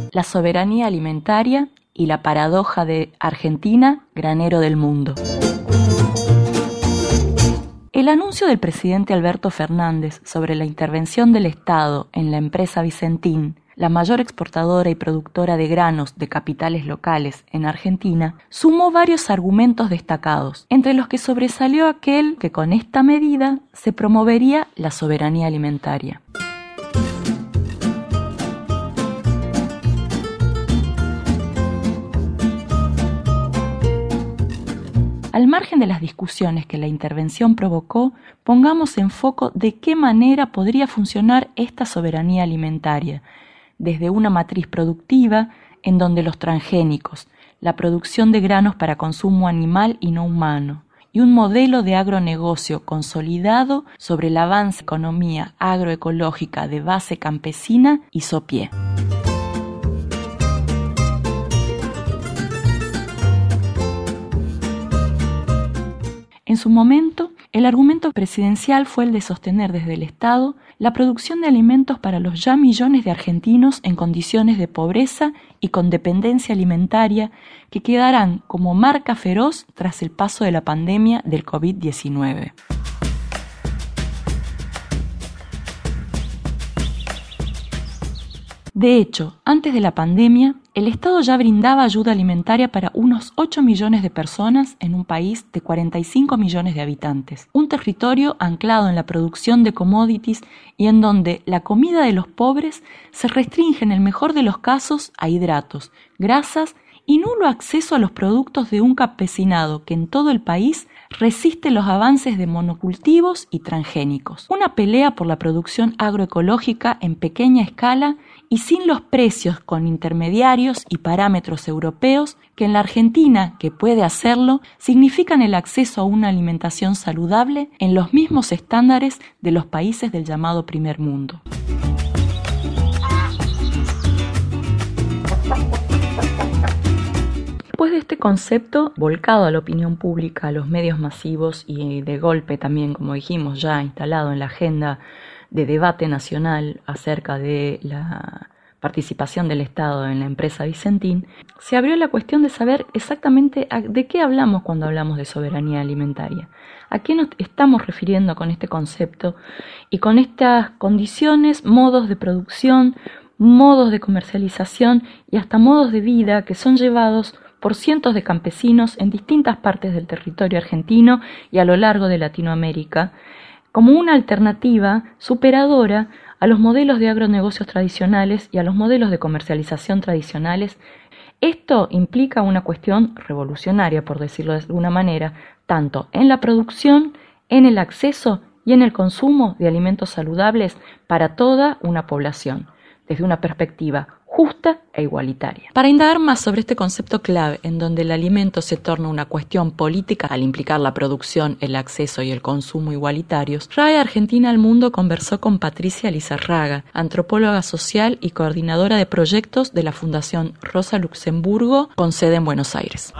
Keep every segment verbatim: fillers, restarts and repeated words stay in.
la soberanía alimentaria y la paradoja de Argentina, granero del mundo. El anuncio del presidente Alberto Fernández sobre la intervención del Estado en la empresa Vicentín, la mayor exportadora y productora de granos de capitales locales en Argentina, sumó varios argumentos destacados, entre los que sobresalió aquel que con esta medida se promovería la soberanía alimentaria. Al margen de las discusiones que la intervención provocó, pongamos en foco de qué manera podría funcionar esta soberanía alimentaria, desde una matriz productiva en donde los transgénicos, la producción de granos para consumo animal y no humano, y un modelo de agronegocio consolidado sobre el avance de economía agroecológica de base campesina hizo pie. En su momento, el argumento presidencial fue el de sostener desde el Estado la producción de alimentos para los ya millones de argentinos en condiciones de pobreza y con dependencia alimentaria que quedarán como marca feroz tras el paso de la pandemia del covid diecinueve. De hecho, antes de la pandemia, el Estado ya brindaba ayuda alimentaria para unos ocho millones de personas en un país de cuarenta y cinco millones de habitantes. Un territorio anclado en la producción de commodities y en donde la comida de los pobres se restringe en el mejor de los casos a hidratos, grasas y nulo acceso a los productos de un campesinado que en todo el país resiste los avances de monocultivos y transgénicos. Una pelea por la producción agroecológica en pequeña escala y sin los precios con intermediarios y parámetros europeos que en la Argentina, que puede hacerlo, significan el acceso a una alimentación saludable en los mismos estándares de los países del llamado primer mundo. Después de este concepto, volcado a la opinión pública, a los medios masivos y de golpe también, como dijimos, ya instalado en la agenda de debate nacional acerca de la participación del Estado en la empresa Vicentín, se abrió la cuestión de saber exactamente de qué hablamos cuando hablamos de soberanía alimentaria, a qué nos estamos refiriendo con este concepto y con estas condiciones, modos de producción, modos de comercialización y hasta modos de vida que son llevados por cientos de campesinos en distintas partes del territorio argentino y a lo largo de Latinoamérica, como una alternativa superadora a los modelos de agronegocios tradicionales y a los modelos de comercialización tradicionales. Esto implica una cuestión revolucionaria, por decirlo de alguna manera, tanto en la producción, en el acceso y en el consumo de alimentos saludables para toda una población, desde una perspectiva justa e igualitaria. Para indagar más sobre este concepto clave, en donde el alimento se torna una cuestión política al implicar la producción, el acceso y el consumo igualitarios, R A E Argentina al Mundo conversó con Patricia Lizarraga, antropóloga social y coordinadora de proyectos de la Fundación Rosa Luxemburgo, con sede en Buenos Aires.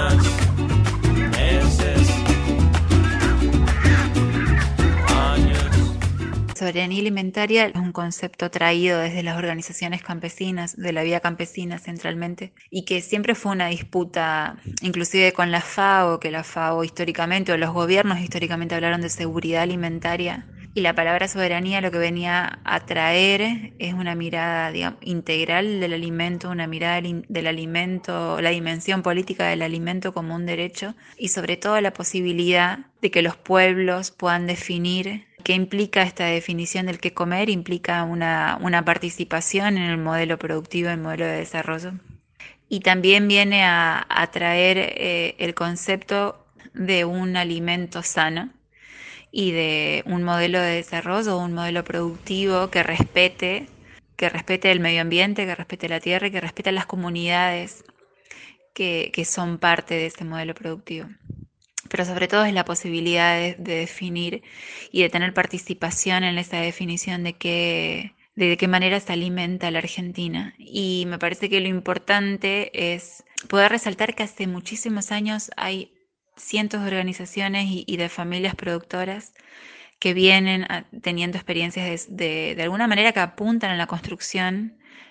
Soberanía alimentaria es un concepto traído desde las organizaciones campesinas, de la vida campesina centralmente, y que siempre fue una disputa, inclusive con la FAO, que la FAO históricamente, o los gobiernos históricamente hablaron de seguridad alimentaria, y la palabra soberanía lo que venía a traer es una mirada, digamos, integral del alimento, una mirada del alimento, la dimensión política del alimento como un derecho, y sobre todo la posibilidad de que los pueblos puedan definir. ¿Qué implica esta definición del qué comer? Implica una, una participación en el modelo productivo, en el modelo de desarrollo. Y también viene a, a traer eh, el concepto de un alimento sano y de un modelo de desarrollo, un modelo productivo que respete, que respete el medio ambiente, que respete la tierra y que respete a las comunidades que, que son parte de ese modelo productivo. Pero sobre todo es la posibilidad de, de definir y de tener participación en esa definición de qué, de qué manera se alimenta la Argentina. Y me parece que lo importante es poder resaltar que hace muchísimos años hay cientos de organizaciones y, y de familias productoras que vienen a, teniendo experiencias de, de, de alguna manera que apuntan a la construcción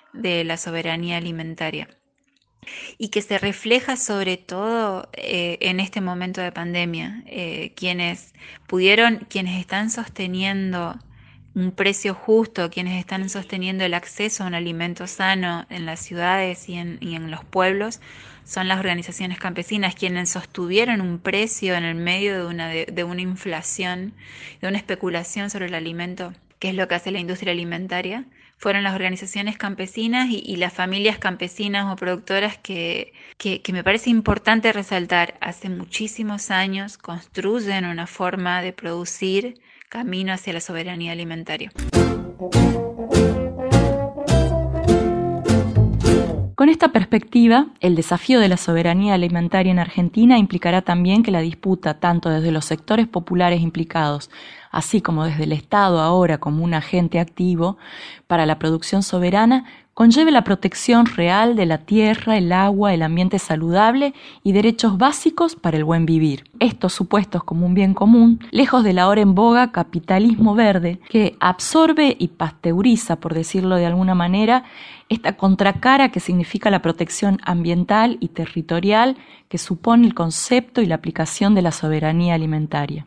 de la soberanía alimentaria y que se refleja sobre todo eh, en este momento de pandemia. Eh, quienes pudieron, quienes están sosteniendo un precio justo, quienes están sosteniendo el acceso a un alimento sano en las ciudades y en, y en los pueblos, son las organizaciones campesinas, quienes sostuvieron un precio en el medio de una, de, de una inflación, de una especulación sobre el alimento, que es lo que hace la industria alimentaria. Fueron las organizaciones campesinas y, y las familias campesinas o productoras que, que, que me parece importante resaltar, hace muchísimos años construyen una forma de producir camino hacia la soberanía alimentaria. Con esta perspectiva, el desafío de la soberanía alimentaria en Argentina implicará también que la disputa, tanto desde los sectores populares implicados, así como desde el Estado ahora como un agente activo para la producción soberana, conlleve la protección real de la tierra, el agua, el ambiente saludable y derechos básicos para el buen vivir. Estos supuestos como un bien común, lejos del ahora en boga capitalismo verde, que absorbe y pasteuriza, por decirlo de alguna manera, esta contracara que significa la protección ambiental y territorial que supone el concepto y la aplicación de la soberanía alimentaria.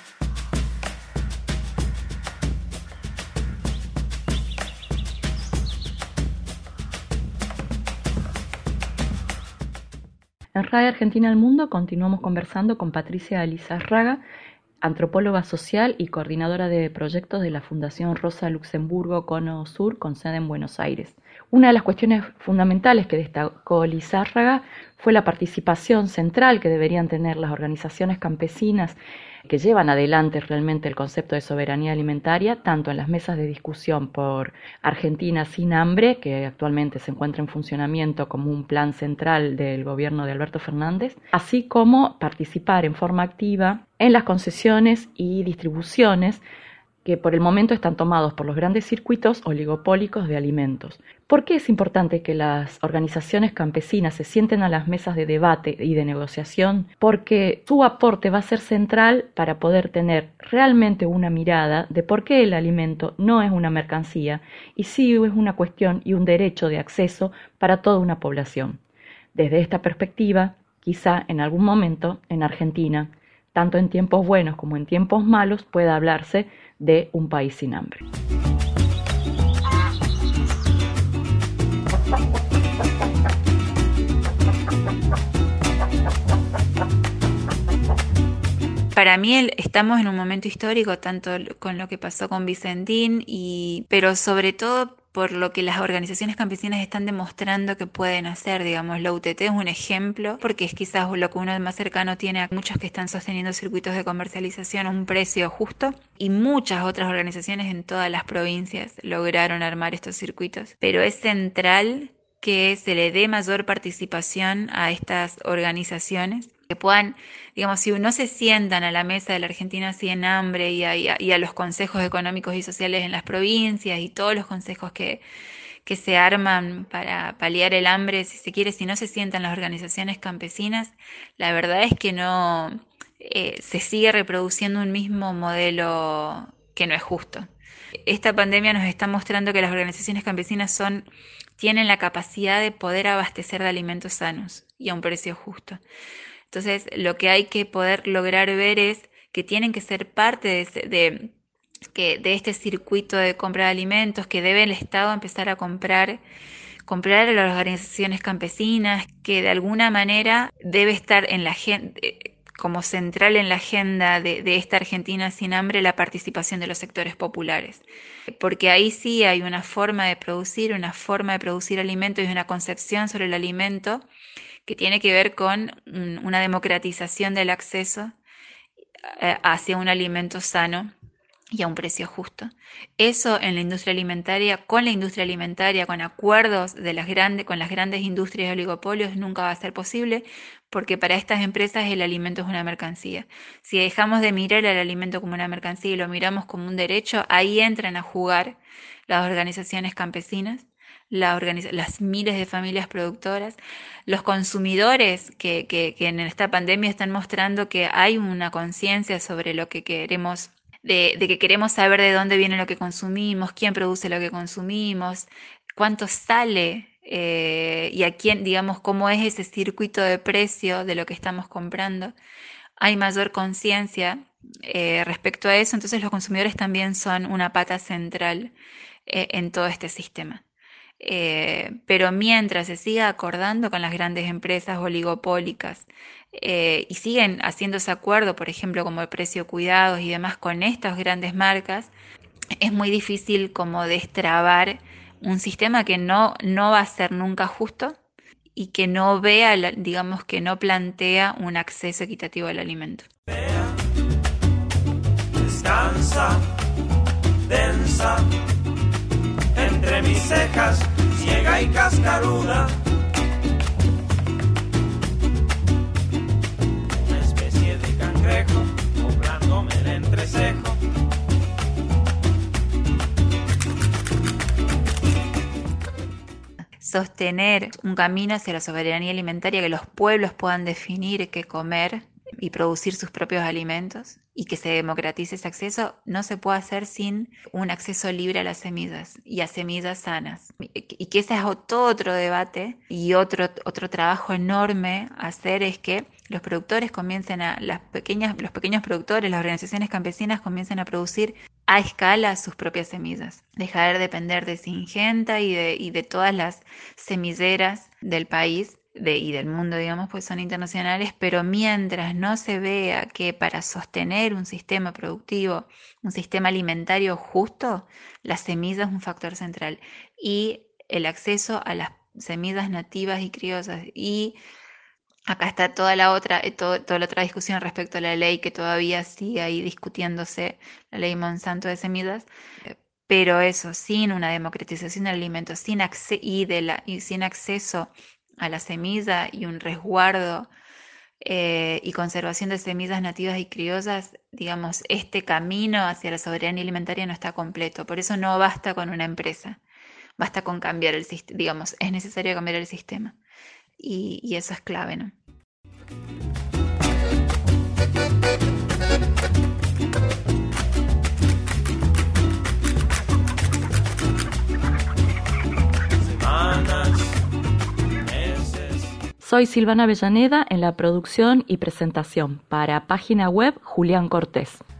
En Radio Argentina al Mundo continuamos conversando con Patricia Lizárraga, antropóloga social y coordinadora de proyectos de la Fundación Rosa Luxemburgo Cono Sur, con sede en Buenos Aires. Una de las cuestiones fundamentales que destacó Lizárraga fue la participación central que deberían tener las organizaciones campesinas que llevan adelante realmente el concepto de soberanía alimentaria, tanto en las mesas de discusión por Argentina sin hambre, que actualmente se encuentra en funcionamiento como un plan central del gobierno de Alberto Fernández, así como participar en forma activa en las concesiones y distribuciones que por el momento están tomados por los grandes circuitos oligopólicos de alimentos. ¿Por qué es importante que las organizaciones campesinas se sienten a las mesas de debate y de negociación? Porque su aporte va a ser central para poder tener realmente una mirada de por qué el alimento no es una mercancía y sí es una cuestión y un derecho de acceso para toda una población. Desde esta perspectiva, quizá en algún momento en Argentina, tanto en tiempos buenos como en tiempos malos, pueda hablarse de un país sin hambre. Para mí el, estamos en un momento histórico, tanto con lo que pasó con Vicentín, y, pero sobre todo por lo que las organizaciones campesinas están demostrando que pueden hacer. Digamos, la U T T es un ejemplo, porque es quizás lo que uno más cercano tiene a muchos que están sosteniendo circuitos de comercialización a un precio justo, y muchas otras organizaciones en todas las provincias lograron armar estos circuitos. Pero es central que se le dé mayor participación a estas organizaciones, que puedan, digamos, si no se sientan a la mesa de la Argentina sin hambre y a, y a, y a los consejos económicos y sociales en las provincias y todos los consejos que, que se arman para paliar el hambre, si se quiere, si no se sientan las organizaciones campesinas, la verdad es que no eh, se sigue reproduciendo un mismo modelo que no es justo. Esta pandemia nos está mostrando que las organizaciones campesinas son, tienen la capacidad de poder abastecer de alimentos sanos y a un precio justo. Entonces, lo que hay que poder lograr ver es que tienen que ser parte de, de, que, de este circuito de compra de alimentos, que debe el Estado empezar a comprar, comprar a las organizaciones campesinas, que de alguna manera debe estar en la gente, como central en la agenda de, de esta Argentina sin hambre, la participación de los sectores populares. Porque ahí sí hay una forma de producir, una forma de producir alimentos y una concepción sobre el alimento que tiene que ver con una democratización del acceso hacia un alimento sano y a un precio justo. Eso en la industria alimentaria, con la industria alimentaria, con acuerdos de las grandes, con las grandes industrias y oligopolios, nunca va a ser posible, porque para estas empresas el alimento es una mercancía. Si dejamos de mirar el alimento como una mercancía y lo miramos como un derecho, ahí entran a jugar las organizaciones campesinas, La organiza- las miles de familias productoras, los consumidores que, que, que en esta pandemia están mostrando que hay una conciencia sobre lo que queremos, de, de que queremos saber de dónde viene lo que consumimos, quién produce lo que consumimos, cuánto sale eh, y a quién, digamos, cómo es ese circuito de precio de lo que estamos comprando, hay mayor conciencia eh, respecto a eso, entonces los consumidores también son una pata central eh, en todo este sistema. Eh, pero mientras se siga acordando con las grandes empresas oligopólicas eh, y siguen haciendo ese acuerdo, por ejemplo, como el precio cuidados y demás con estas grandes marcas, es muy difícil como destrabar un sistema que no, no va a ser nunca justo y que no vea, digamos, que no plantea un acceso equitativo al alimento. Descansa, densa, entre mis cejas, ciega y cascaruda. Una especie de cangrejo, poblándome el entrecejo. Sostener un camino hacia la soberanía alimentaria, que los pueblos puedan definir qué comer y producir sus propios alimentos y que se democratice ese acceso, no se puede hacer sin un acceso libre a las semillas y a semillas sanas. Y que ese es todo otro debate y otro, otro trabajo enorme a hacer, es que los productores comiencen a, las pequeñas, los pequeños productores, las organizaciones campesinas comiencen a producir a escala sus propias semillas, dejar de depender de Syngenta y de, y de todas las semilleras del país de, y del mundo, digamos, pues son internacionales, pero mientras no se vea que para sostener un sistema productivo, un sistema alimentario justo, la semilla es un factor central y el acceso a las semillas nativas y criollas. Y acá está toda la otra, todo, toda la otra discusión respecto a la ley que todavía sigue ahí discutiéndose, la ley Monsanto de semillas, pero eso, sin una democratización del alimento, sin, acce- y de la, y sin acceso a la semilla y un resguardo eh, y conservación de semillas nativas y criollas, digamos, este camino hacia la soberanía alimentaria no está completo. Por eso no basta con una empresa, basta con cambiar el sistema, digamos, es necesario cambiar el sistema. Y, y eso es clave, ¿no? Soy Silvana Avellaneda en la producción y presentación. Para página web Julián Cortés.